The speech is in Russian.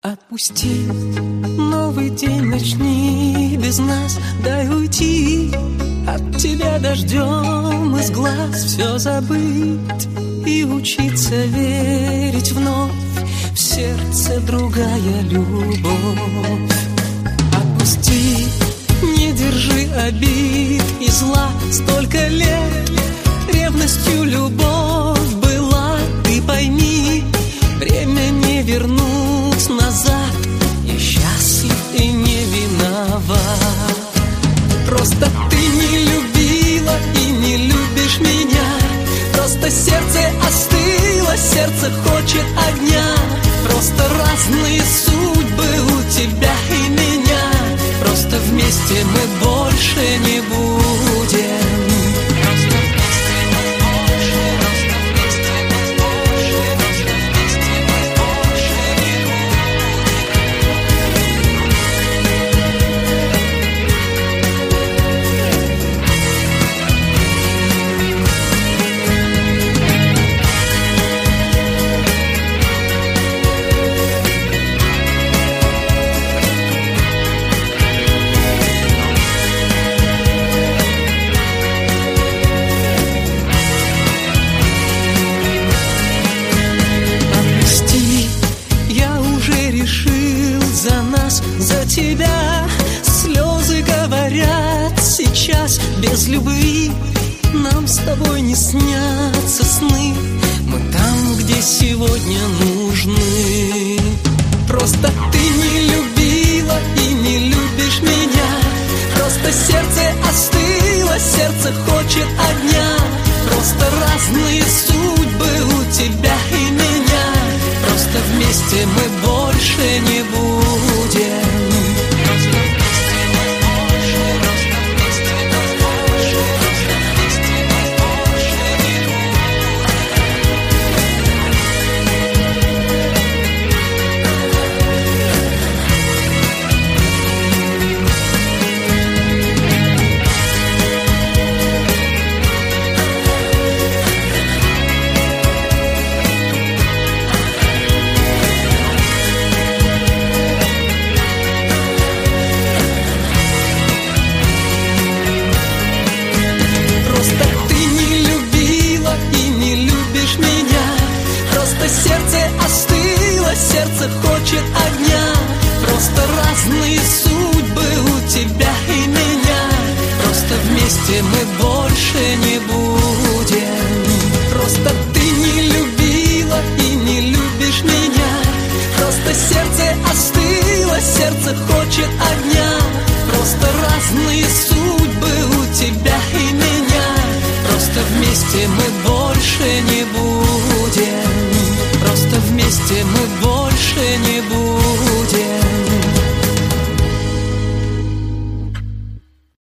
Отпусти, новый день начни без нас, дай уйти от тебя дождем из глаз, все забыть и учиться верить вновь в сердце другая любовь. Отпусти, не держи обид и зла, столько лет ревностью любовь была, ты пойми, время не вернуть назад, я счастлив и не виноват. Просто ты не любила и не любишь меня, просто сердце остыло, сердце хочет огня. Просто разные судьбы у тебя и меня, просто вместе мы больше не будем. За тебя слезы говорят сейчас, без любви нам с тобой не снятся сны. Мы там, где сегодня нужны. Просто ты не любила и не любишь меня, просто сердце остыло, сердце хочет огня. Просто разные судьбы у тебя и меня, просто вместе мы больше не будем. Сердце остыло, сердце хочет огня. Просто разные судьбы у тебя и меня, просто вместе мы больше не будем. Просто ты не любила и не любишь меня, просто сердце остыло, сердце хочет огня. Просто разные судьбы у тебя и меня, просто вместе мы больше не будем.